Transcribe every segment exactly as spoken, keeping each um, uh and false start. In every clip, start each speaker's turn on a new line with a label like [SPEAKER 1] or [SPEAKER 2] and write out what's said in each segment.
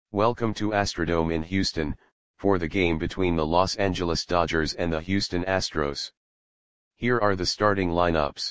[SPEAKER 1] Welcome to Astrodome in Houston, for the game between the Los Angeles Dodgers and the Houston Astros. Here are the starting lineups.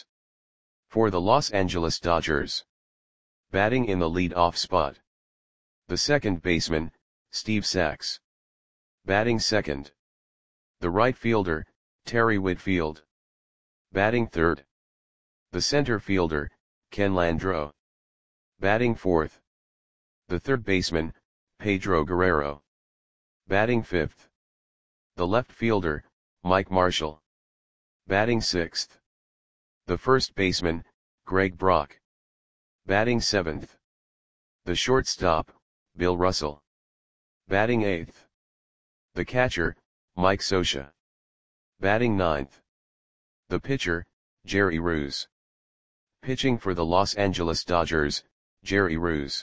[SPEAKER 1] For the Los Angeles Dodgers. Batting in the lead-off spot. The second baseman, Steve Sax. Batting second. The right fielder, Terry Whitfield. Batting third. The center fielder, Ken Landreaux. Batting fourth. The third baseman, Pedro Guerrero. Batting fifth. The left fielder, Mike Marshall. Batting sixth. The first baseman, Greg Brock. Batting seventh. The shortstop, Bill Russell. Batting eighth. The catcher, Mike Scioscia. Batting ninth. The pitcher, Jerry Reuss. Pitching for the Los Angeles Dodgers, Jerry Reuss.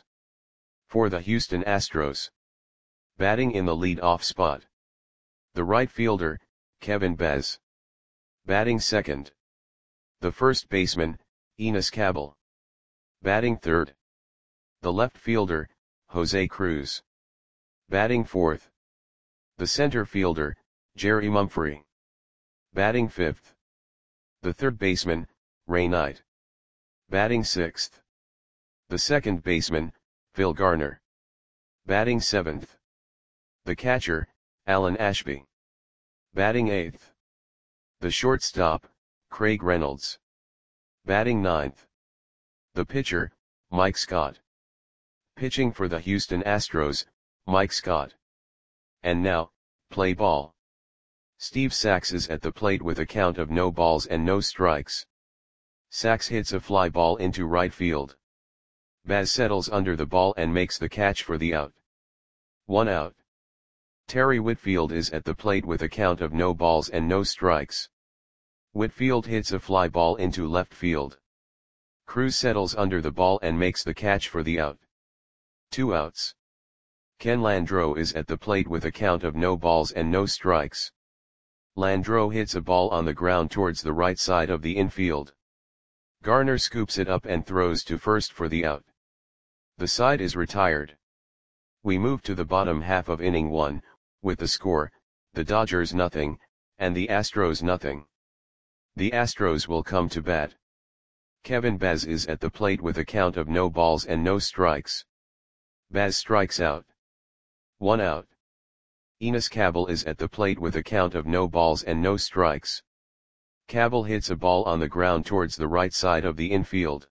[SPEAKER 1] For the Houston Astros. Batting in the lead-off spot. The right fielder, Kevin Bez. Batting second. The first baseman, Enos Cabell. Batting third. The left fielder, Jose Cruz. Batting fourth. The center fielder, Jerry Mumphrey. Batting fifth. The third baseman, Ray Knight. Batting sixth. The second baseman, Phil Garner. Batting seventh. The catcher, Alan Ashby. Batting eighth. The shortstop, Craig Reynolds. Batting ninth. The pitcher, Mike Scott. Pitching for the Houston Astros, Mike Scott. And now, play ball. Steve Sax is at the plate with a count of no balls and no strikes. Sax hits a fly ball into right field. Baz settles under the ball and makes the catch for the out. One out. Terry Whitfield is at the plate with a count of no balls and no strikes. Whitfield hits a fly ball into left field. Cruz settles under the ball and makes the catch for the out. Two outs. Ken Landreaux is at the plate with a count of no balls and no strikes. Landreaux hits a ball on the ground towards the right side of the infield. Garner scoops it up and throws to first for the out. The side is retired. We move to the bottom half of inning one, with the score, the Dodgers nothing, and the Astros nothing. The Astros will come to bat. Kevin Bez is at the plate with a count of no balls and no strikes. Baz strikes out. One out. Enos Cabell is at the plate with a count of no balls and no strikes. Cabell hits a ball on the ground towards the right side of the infield.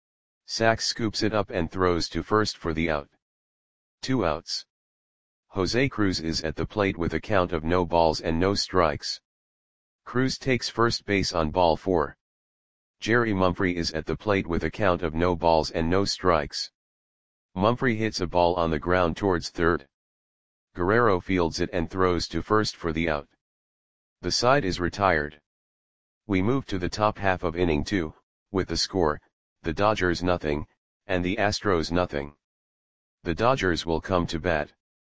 [SPEAKER 1] Sax scoops it up and throws to first for the out. Two outs. Jose Cruz is at the plate with a count of no balls and no strikes. Cruz takes first base on ball four. Jerry Mumphrey is at the plate with a count of no balls and no strikes. Mumphrey hits a ball on the ground towards third. Guerrero fields it and throws to first for the out. The side is retired. We move to the top half of inning two, with the score, the Dodgers nothing, and the Astros nothing. The Dodgers will come to bat.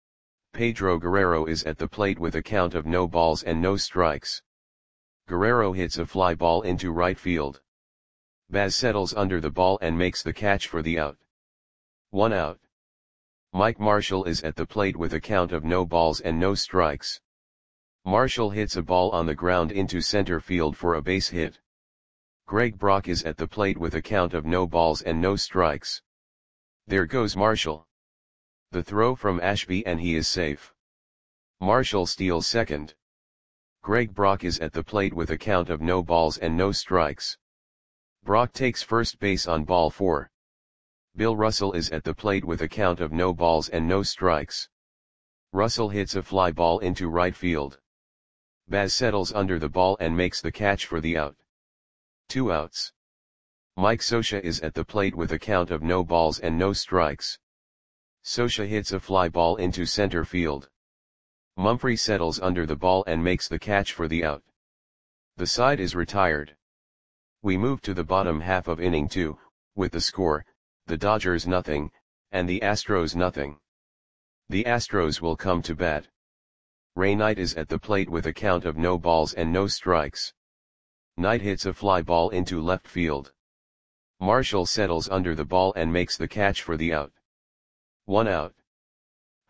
[SPEAKER 1] Pedro Guerrero is at the plate with a count of no balls and no strikes. Guerrero hits a fly ball into right field. Baz settles under the ball and makes the catch for the out. One out. Mike Marshall is at the plate with a count of no balls and no strikes. Marshall hits a ball on the ground into center field for a base hit. Greg Brock is at the plate with a count of no balls and no strikes. There goes Marshall. The throw from Ashby and he is safe. Marshall steals second. Greg Brock is at the plate with a count of no balls and no strikes. Brock takes first base on ball four. Bill Russell is at the plate with a count of no balls and no strikes. Russell hits a fly ball into right field. Baz settles under the ball and makes the catch for the out. Two outs. Mike Scioscia is at the plate with a count of no balls and no strikes. Scioscia hits a fly ball into center field. Mumphrey settles under the ball and makes the catch for the out. The side is retired. We move to the bottom half of inning two, with the score, the Dodgers nothing, and the Astros nothing. The Astros will come to bat. Ray Knight is at the plate with a count of no balls and no strikes. Knight hits a fly ball into left field. Marshall settles under the ball and makes the catch for the out. One out.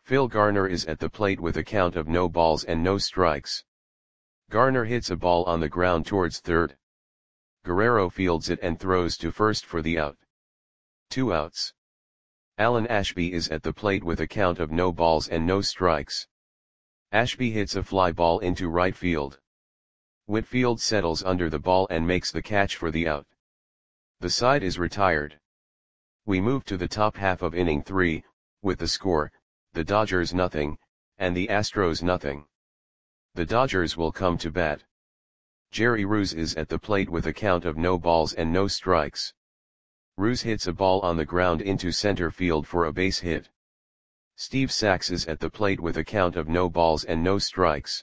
[SPEAKER 1] Phil Garner is at the plate with a count of no balls and no strikes. Garner hits a ball on the ground towards third. Guerrero fields it and throws to first for the out. Two outs. Alan Ashby is at the plate with a count of no balls and no strikes. Ashby hits a fly ball into right field. Whitfield settles under the ball and makes the catch for the out. The side is retired. We move to the top half of inning three, with the score, the Dodgers nothing, and the Astros nothing. The Dodgers will come to bat. Jerry Ruse is at the plate with a count of no balls and no strikes. Ruse hits a ball on the ground into center field for a base hit. Steve Sax is at the plate with a count of no balls and no strikes.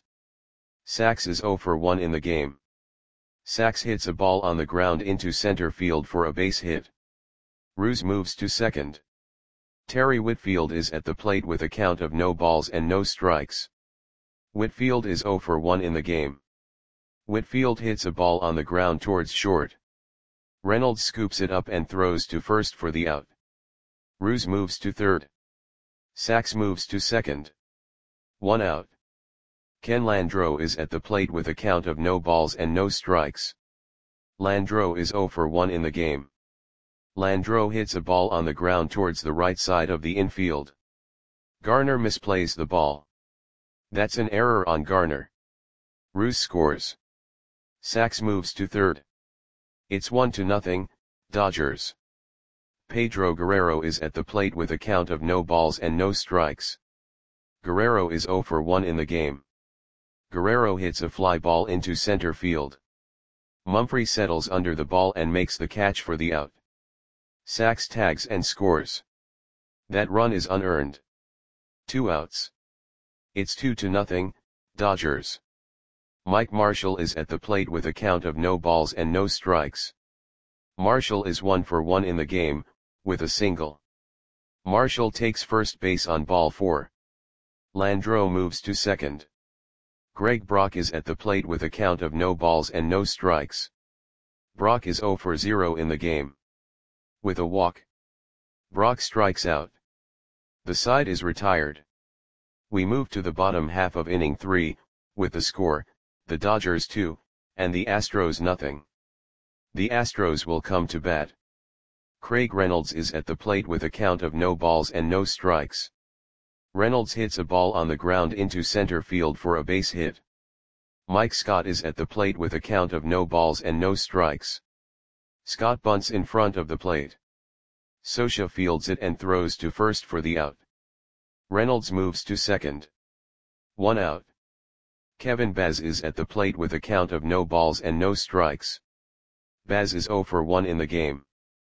[SPEAKER 1] Sax is oh for one in the game. Sax hits a ball on the ground into center field for a base hit. Ruse moves to second. Terry Whitfield is at the plate with a count of no balls and no strikes. Whitfield is oh for one in the game. Whitfield hits a ball on the ground towards short. Reynolds scoops it up and throws to first for the out. Ruse moves to third. Sax moves to second. One out. Ken Landreau is at the plate with a count of no balls and no strikes. Landreau is oh for one in the game. Landreau hits a ball on the ground towards the right side of the infield. Garner misplays the ball. That's an error on Garner. Ruse scores. Sax moves to third. It's one to nothing, Dodgers. Pedro Guerrero is at the plate with a count of no balls and no strikes. Guerrero is oh for one in the game. Guerrero hits a fly ball into center field. Mumphrey settles under the ball and makes the catch for the out. Sax tags and scores. That run is unearned. Two outs. It's two to nothing, Dodgers. Mike Marshall is at the plate with a count of no balls and no strikes. Marshall is one for one in the game, with a single. Marshall takes first base on ball four. Landreau moves to second. Greg Brock is at the plate with a count of no balls and no strikes. Brock is oh for zero in the game. With a walk, Brock strikes out. The side is retired. We move to the bottom half of inning three, with the score, the Dodgers two, and the Astros nothing. The Astros will come to bat. Craig Reynolds is at the plate with a count of no balls and no strikes. Reynolds hits a ball on the ground into center field for a base hit. Mike Scott is at the plate with a count of no balls and no strikes. Scott bunts in front of the plate. Scioscia fields it and throws to first for the out. Reynolds moves to second. One out. Kevin Baz is at the plate with a count of no balls and no strikes. Baz is oh for one in the game.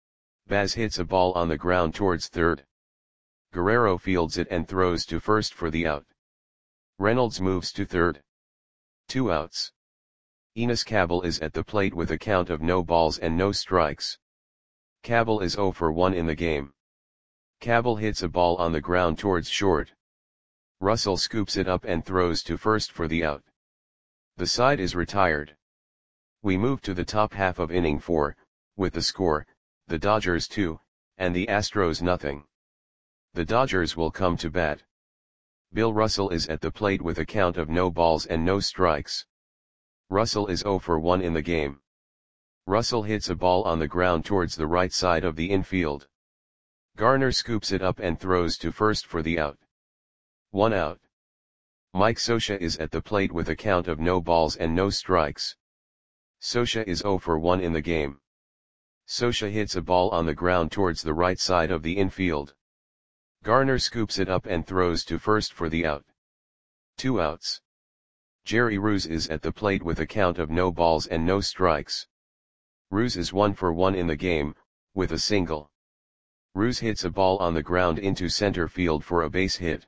[SPEAKER 1] Baz hits a ball on the ground towards third. Guerrero fields it and throws to first for the out. Reynolds moves to third. Two outs. Enos Cabell is at the plate with a count of no balls and no strikes. Cabell is oh for one in the game. Cabell hits a ball on the ground towards short. Russell scoops it up and throws to first for the out. The side is retired. We move to the top half of inning four, with the score, the Dodgers two, and the Astros nothing. The Dodgers will come to bat. Bill Russell is at the plate with a count of no balls and no strikes. Russell is oh for one in the game. Russell hits a ball on the ground towards the right side of the infield. Garner scoops it up and throws to first for the out. One out. Mike Scioscia is at the plate with a count of no balls and no strikes. Scioscia is oh for one in the game. Scioscia hits a ball on the ground towards the right side of the infield. Garner scoops it up and throws to first for the out. Two outs. Jerry Ruse is at the plate with a count of no balls and no strikes. Ruse is one for one in the game, with a single. Ruse hits a ball on the ground into center field for a base hit.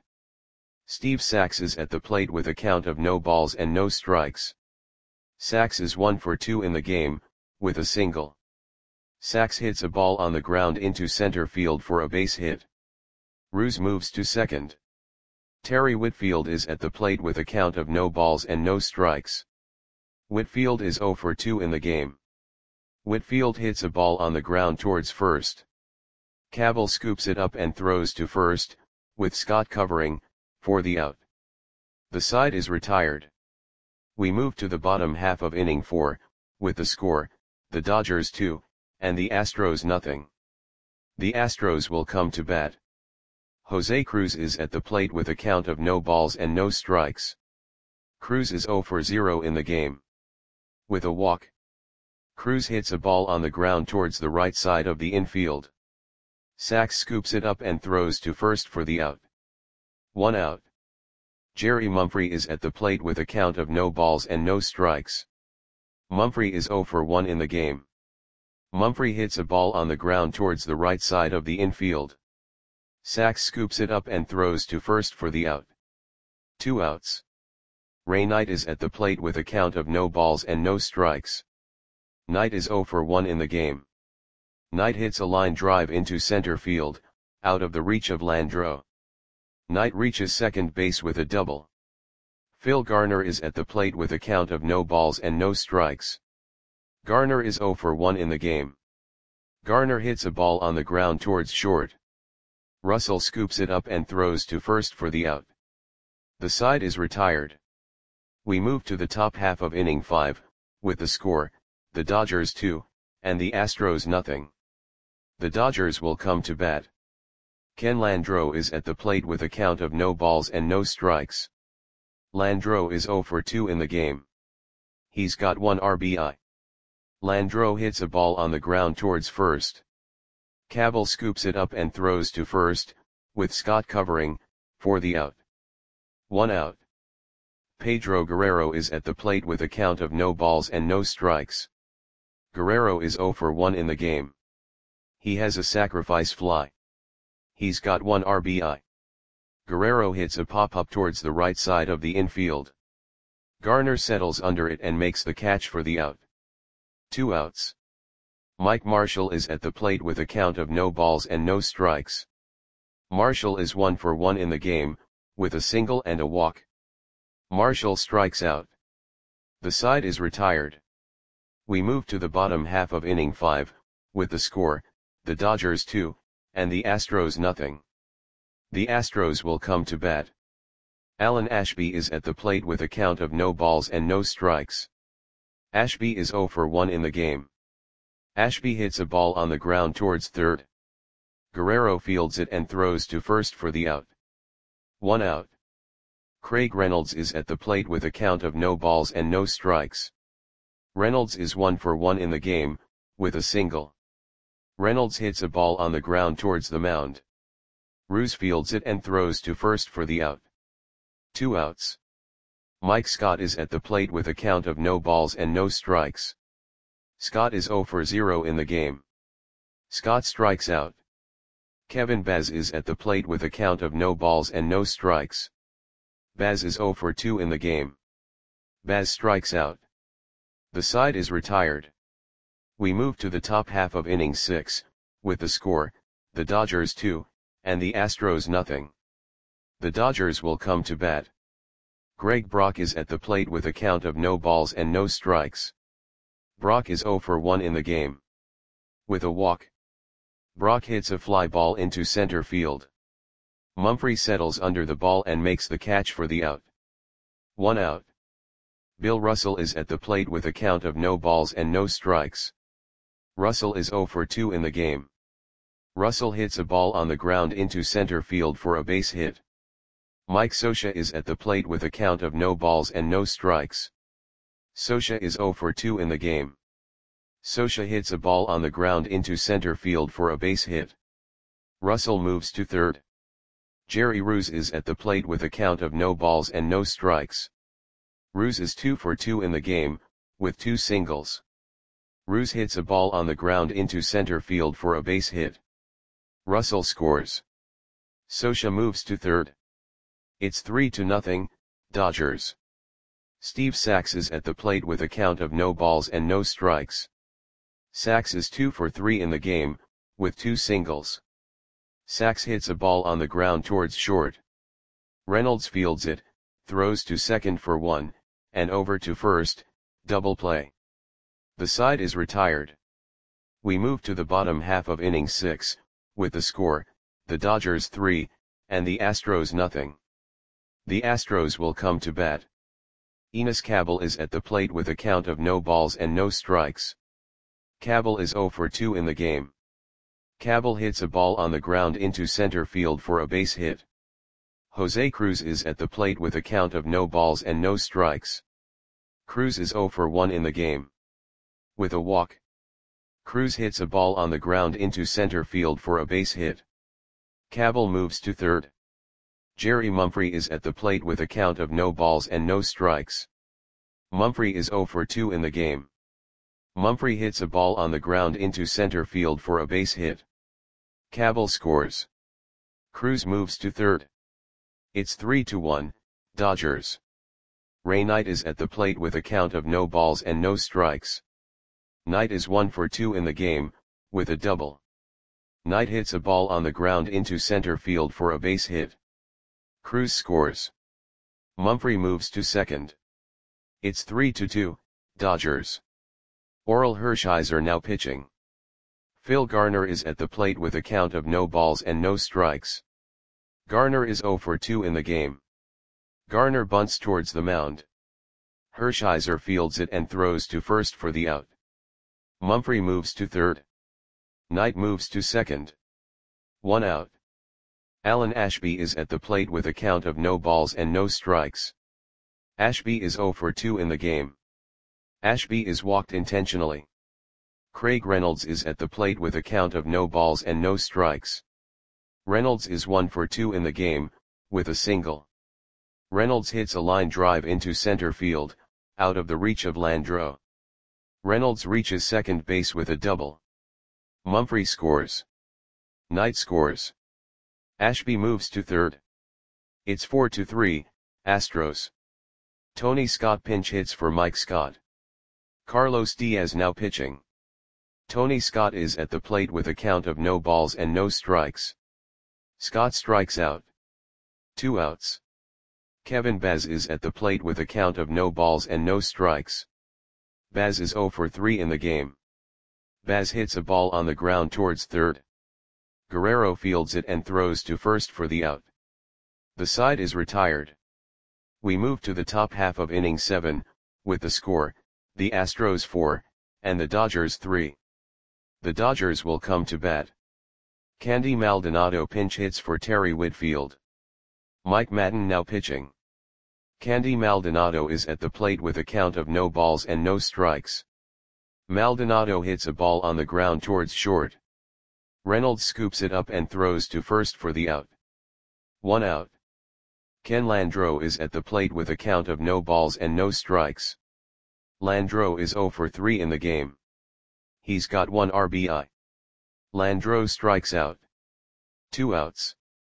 [SPEAKER 1] Steve Sax is at the plate with a count of no balls and no strikes. Sax is one for two in the game, with a single. Sax hits a ball on the ground into center field for a base hit. Ruse moves to second. Terry Whitfield is at the plate with a count of no balls and no strikes. Whitfield is oh for two in the game. Whitfield hits a ball on the ground towards first. Cabell scoops it up and throws to first, with Scott covering, for the out. The side is retired. We move to the bottom half of inning four, with the score, the Dodgers two, and the Astros nothing. The Astros will come to bat. Jose Cruz is at the plate with a count of no balls and no strikes. Cruz is zero for zero in the game. With a walk, Cruz hits a ball on the ground towards the right side of the infield. Sachs scoops it up and throws to first for the out. One out. Jerry Mumphrey is at the plate with a count of no balls and no strikes. Mumphrey is zero for one in the game. Mumphrey hits a ball on the ground towards the right side of the infield. Sachs scoops it up and throws to first for the out. Two outs. Ray Knight is at the plate with a count of no balls and no strikes. Knight is zero for one in the game. Knight hits a line drive into center field, out of the reach of Landreaux. Knight reaches second base with a double. Phil Garner is at the plate with a count of no balls and no strikes. Garner is zero for one in the game. Garner hits a ball on the ground towards short. Russell scoops it up and throws to first for the out. The side is retired. We move to the top half of inning five, with the score, the Dodgers two, and the Astros nothing. The Dodgers will come to bat. Ken Landreaux is at the plate with a count of no balls and no strikes. Landreaux is zero for two in the game. He's got one R B I. Landreaux hits a ball on the ground towards first. Cabell scoops it up and throws to first, with Scott covering, for the out. One out. Pedro Guerrero is at the plate with a count of no balls and no strikes. Guerrero is zero for one in the game. He has a sacrifice fly. He's got one R B I. Guerrero hits a pop-up towards the right side of the infield. Garner settles under it and makes the catch for the out. Two outs. Mike Marshall is at the plate with a count of no balls and no strikes. Marshall is one for one in the game, with a single and a walk. Marshall strikes out. The side is retired. We move to the bottom half of inning five, with the score, the Dodgers two, and the Astros nothing. The Astros will come to bat. Alan Ashby is at the plate with a count of no balls and no strikes. Ashby is zero for one in the game. Ashby hits a ball on the ground towards third. Guerrero fields it and throws to first for the out. One out. Craig Reynolds is at the plate with a count of no balls and no strikes. Reynolds is one for one in the game, with a single. Reynolds hits a ball on the ground towards the mound. Ruse fields it and throws to first for the out. Two outs. Mike Scott is at the plate with a count of no balls and no strikes. Scott is zero for zero in the game. Scott strikes out. Kevin Baz is at the plate with a count of no balls and no strikes. Baz is zero for two in the game. Baz strikes out. The side is retired. We move to the top half of inning six, with the score, the Dodgers two, and the Astros nothing. The Dodgers will come to bat. Greg Brock is at the plate with a count of no balls and no strikes. Brock is zero for one in the game. With a walk, Brock hits a fly ball into center field. Mumphrey settles under the ball and makes the catch for the out. One out. Bill Russell is at the plate with a count of no balls and no strikes. Russell is zero for two in the game. Russell hits a ball on the ground into center field for a base hit. Mike Scioscia is at the plate with a count of no balls and no strikes. Scioscia is zero for two in the game. Scioscia hits a ball on the ground into center field for a base hit. Russell moves to third. Jerry Ruse is at the plate with a count of no balls and no strikes. Ruse is two for two in the game, with two singles. Ruse hits a ball on the ground into center field for a base hit. Russell scores. Scioscia moves to third. It's three to nothing, Dodgers. Steve Sachs is at the plate with a count of no balls and no strikes. Sachs is two for three in the game, with two singles. Sachs hits a ball on the ground towards short. Reynolds fields it, throws to second for one, and over to first, double play. The side is retired. We move to the bottom half of inning six, with the score, the Dodgers three, and the Astros nothing. The Astros will come to bat. Enos Cabell is at the plate with a count of no balls and no strikes. Cabell is zero for two in the game. Cabell hits a ball on the ground into center field for a base hit. Jose Cruz is at the plate with a count of no balls and no strikes. Cruz is zero for one in the game. With a walk, Cruz hits a ball on the ground into center field for a base hit. Cabell moves to third. Jerry Mumphrey is at the plate with a count of no balls and no strikes. Mumphrey is zero for two in the game. Mumphrey hits a ball on the ground into center field for a base hit. Cabell scores. Cruz moves to third. It's three to one, Dodgers. Ray Knight is at the plate with a count of no balls and no strikes. Knight is one for two in the game, with a double. Knight hits a ball on the ground into center field for a base hit. Cruz scores. Mumphrey moves to second. It's three to two, Dodgers. Orel Hershiser now pitching. Phil Garner is at the plate with a count of no balls and no strikes. Garner is zero for two in the game. Garner bunts towards the mound. Hershiser fields it and throws to first for the out. Mumphrey moves to third. Knight moves to second. One out. Alan Ashby is at the plate with a count of no balls and no strikes. Ashby is zero for two in the game. Ashby is walked intentionally. Craig Reynolds is at the plate with a count of no balls and no strikes. Reynolds is one for two in the game, with a single. Reynolds hits a line drive into center field, out of the reach of Landreaux. Reynolds reaches second base with a double. Mumphrey scores. Knight scores. Ashby moves to third. It's four to three, Astros. Tony Scott pinch hits for Mike Scott. Carlos Diaz now pitching. Tony Scott is at the plate with a count of no balls and no strikes. Scott strikes out. Two outs. Kevin Baz is at the plate with a count of no balls and no strikes. Baz is zero for three in the game. Baz hits a ball on the ground towards third. Guerrero fields it and throws to first for the out. The side is retired. We move to the top half of inning seven, with the score, the Astros four, and the Dodgers three. The Dodgers will come to bat. Candy Maldonado pinch hits for Terry Whitfield. Mike Madden now pitching. Candy Maldonado is at the plate with a count of no balls and no strikes. Maldonado hits a ball on the ground towards short. Reynolds scoops it up and throws to first for the out. One out. Ken Landreaux is at the plate with a count of no balls and no strikes. Landreaux is zero for three in the game. He's got one R B I. Landreaux strikes out. Two outs.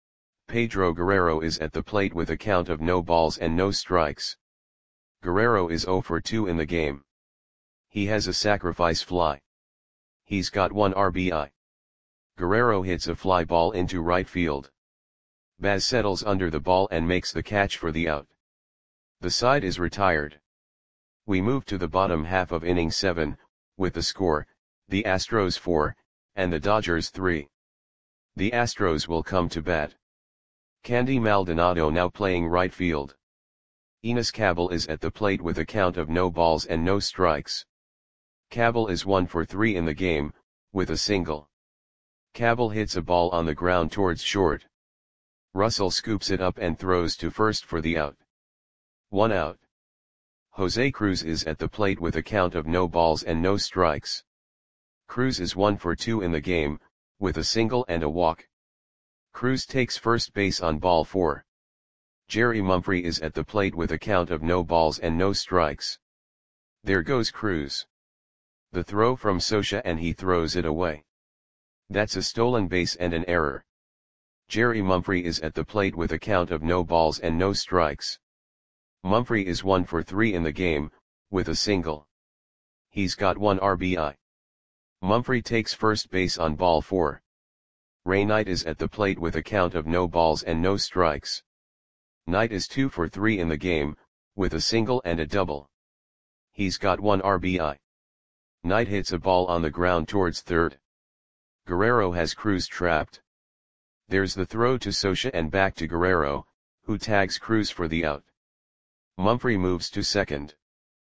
[SPEAKER 1] Pedro Guerrero is at the plate with a count of no balls and no strikes. Guerrero is zero for two in the game. He has a sacrifice fly. He's got one R B I. Guerrero hits a fly ball into right field. Baz settles under the ball and makes the catch for the out. The side is retired. We move to the bottom half of inning seven, with the score, the Astros four, and the Dodgers three. The Astros will come to bat. Candy Maldonado now playing right field. Enos Cabell is at the plate with a count of no balls and no strikes. Cabell is one for three in the game, with a single. Cabell hits a ball on the ground towards short. Russell scoops it up and throws to first for the out. One out. Jose Cruz is at the plate with a count of no balls and no strikes. Cruz is one for two in the game, with a single and a walk. Cruz takes first base on ball four. Jerry Mumphrey is at the plate with a count of no balls and no strikes. There goes Cruz. The throw from Socha and he throws it away. That's a stolen base and an error. Jerry Mumphrey is at the plate with a count of no balls and no strikes. Mumphrey is one for three in the game, with a single. He's got one R B I. Mumphrey takes first base on ball four. Ray Knight is at the plate with a count of no balls and no strikes. Knight is two for three in the game, with a single and a double. He's got one R B I. Knight hits a ball on the ground towards third. Guerrero has Cruz trapped. There's the throw to Socha and back to Guerrero, who tags Cruz for the out. Mumphrey moves to second.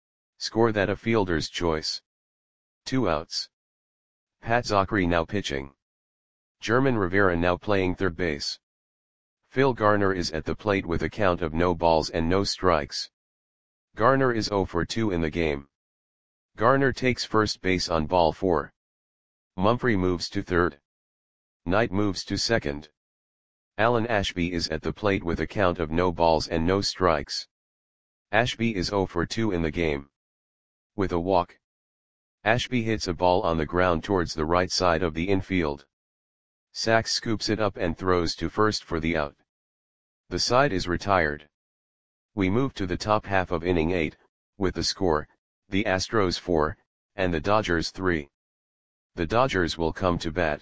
[SPEAKER 1] Score that a fielder's choice. Two outs. Pat Zachry now pitching. German Rivera now playing third base. Phil Garner is at the plate with a count of no balls and no strikes. Garner is oh for two in the game. Garner takes first base on ball four. Mumphrey moves to third. Knight moves to second. Alan Ashby is at the plate with a count of no balls and no strikes. Ashby is oh for two in the game. With a walk. Ashby hits a ball on the ground towards the right side of the infield. Sachs scoops it up and throws to first for the out. The side is retired. We move to the top half of inning eight, with the score, the Astros four, and the Dodgers three. The Dodgers will come to bat.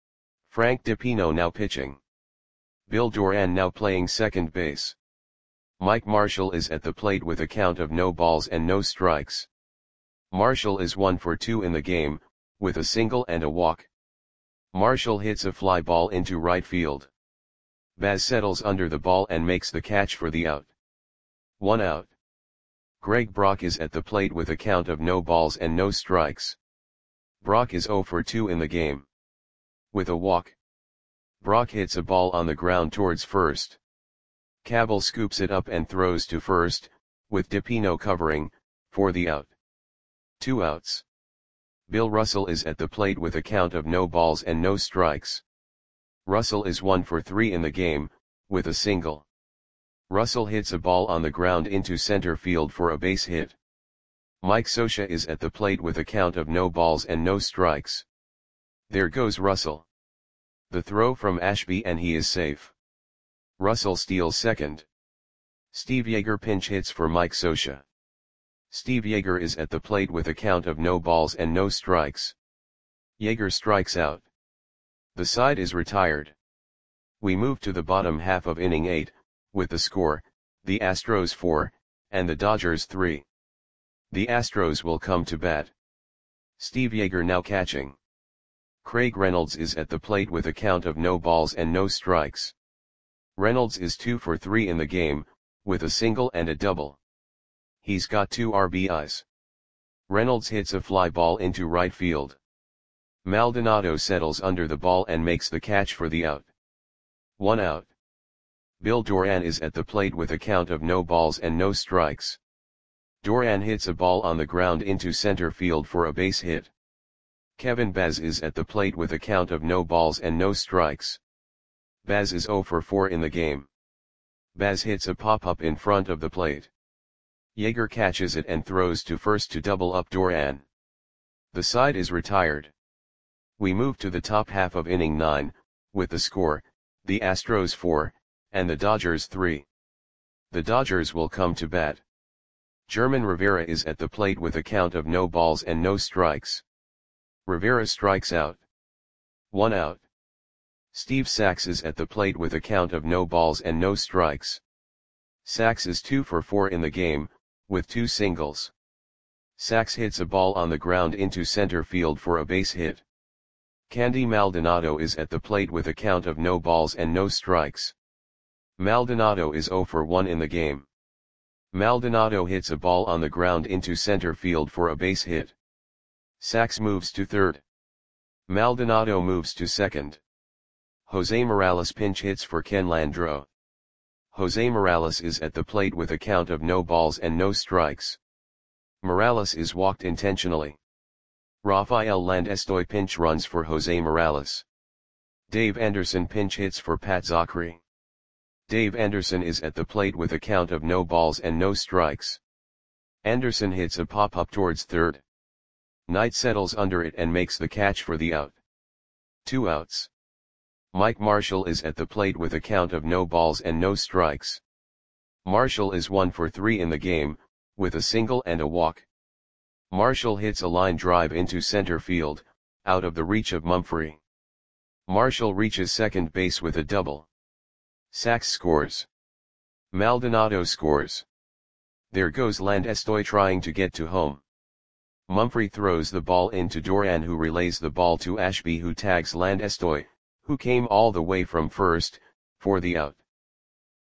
[SPEAKER 1] Frank DiPino now pitching. Bill Doran now playing second base. Mike Marshall is at the plate with a count of no balls and no strikes. Marshall is one for two in the game, with a single and a walk. Marshall hits a fly ball into right field. Baz settles under the ball and makes the catch for the out. One out. Greg Brock is at the plate with a count of no balls and no strikes. Brock is oh for two in the game. With a walk. Brock hits a ball on the ground towards first. Cabell scoops it up and throws to first, with DiPino covering, for the out. Two outs. Bill Russell is at the plate with a count of no balls and no strikes. Russell is one for three in the game, with a single. Russell hits a ball on the ground into center field for a base hit. Mike Scioscia is at the plate with a count of no balls and no strikes. There goes Russell. The throw from Ashby and he is safe. Russell steals second. Steve Yeager pinch hits for Mike Scioscia. Steve Yeager is at the plate with a count of no balls and no strikes. Yeager strikes out. The side is retired. We move to the bottom half of inning eight, with the score, the Astros four, and the Dodgers three. The Astros will come to bat. Steve Yeager now catching. Craig Reynolds is at the plate with a count of no balls and no strikes. Reynolds is two for three in the game, with a single and a double. He's got two R B Is. Reynolds hits a fly ball into right field. Maldonado settles under the ball and makes the catch for the out. One out. Bill Doran is at the plate with a count of no balls and no strikes. Doran hits a ball on the ground into center field for a base hit. Kevin Baz is at the plate with a count of no balls and no strikes. Baz is oh for four in the game. Baz hits a pop-up in front of the plate. Yeager catches it and throws to first to double up Doran. The side is retired. We move to the top half of inning nine, with the score, the Astros four, and the Dodgers three. The Dodgers will come to bat. German Rivera is at the plate with a count of no balls and no strikes. Rivera strikes out. One out. Steve Sachs is at the plate with a count of no balls and no strikes. Sachs is two for four in the game, with two singles. Sachs hits a ball on the ground into center field for a base hit. Candy Maldonado is at the plate with a count of no balls and no strikes. Maldonado is oh for one in the game. Maldonado hits a ball on the ground into center field for a base hit. Sachs moves to third. Maldonado moves to second. Jose Morales pinch hits for Ken Landreau. Jose Morales is at the plate with a count of no balls and no strikes. Morales is walked intentionally. Rafael Landestoy pinch runs for Jose Morales. Dave Anderson pinch hits for Pat Zachry. Dave Anderson is at the plate with a count of no balls and no strikes. Anderson hits a pop-up towards third. Knight settles under it and makes the catch for the out. Two outs. Mike Marshall is at the plate with a count of no balls and no strikes. Marshall is one for three in the game, with a single and a walk. Marshall hits a line drive into center field, out of the reach of Mumphrey. Marshall reaches second base with a double. Sachs scores. Maldonado scores. There goes Landestoy trying to get to home. Mumphrey throws the ball into Doran, who relays the ball to Ashby, who tags Landestoy, who came all the way from first, for the out.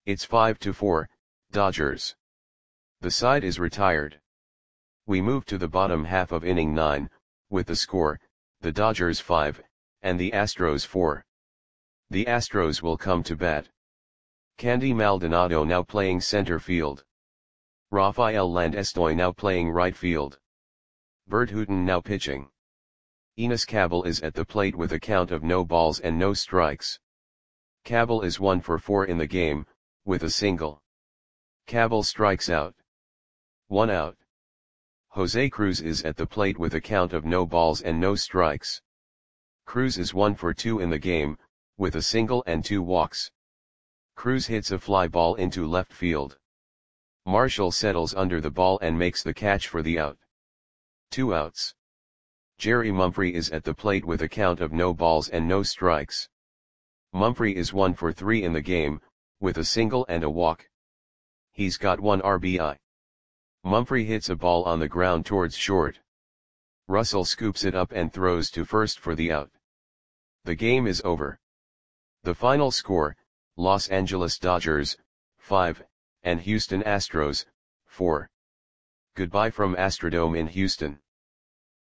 [SPEAKER 1] It's five to four, Dodgers. The side is retired. We move to the bottom half of inning nine, with the score, the Dodgers five, and the Astros four. The Astros will come to bat. Candy Maldonado now playing center field. Rafael Landestoy now playing right field. Bert Hooton now pitching. Enos Cabell is at the plate with a count of no balls and no strikes. Cabell is one for four in the game, with a single. Cabell strikes out. One out. Jose Cruz is at the plate with a count of no balls and no strikes. Cruz is one for two in the game, with a single and two walks. Cruz hits a fly ball into left field. Marshall settles under the ball and makes the catch for the out. Two outs. Jerry Mumphrey is at the plate with a count of no balls and no strikes. Mumphrey is one for three in the game, with a single and a walk. He's got one R B I. Mumphrey hits a ball on the ground towards short. Russell scoops it up and throws to first for the out. The game is over. The final score, Los Angeles Dodgers, five, and Houston Astros, four. Goodbye from Astrodome in Houston.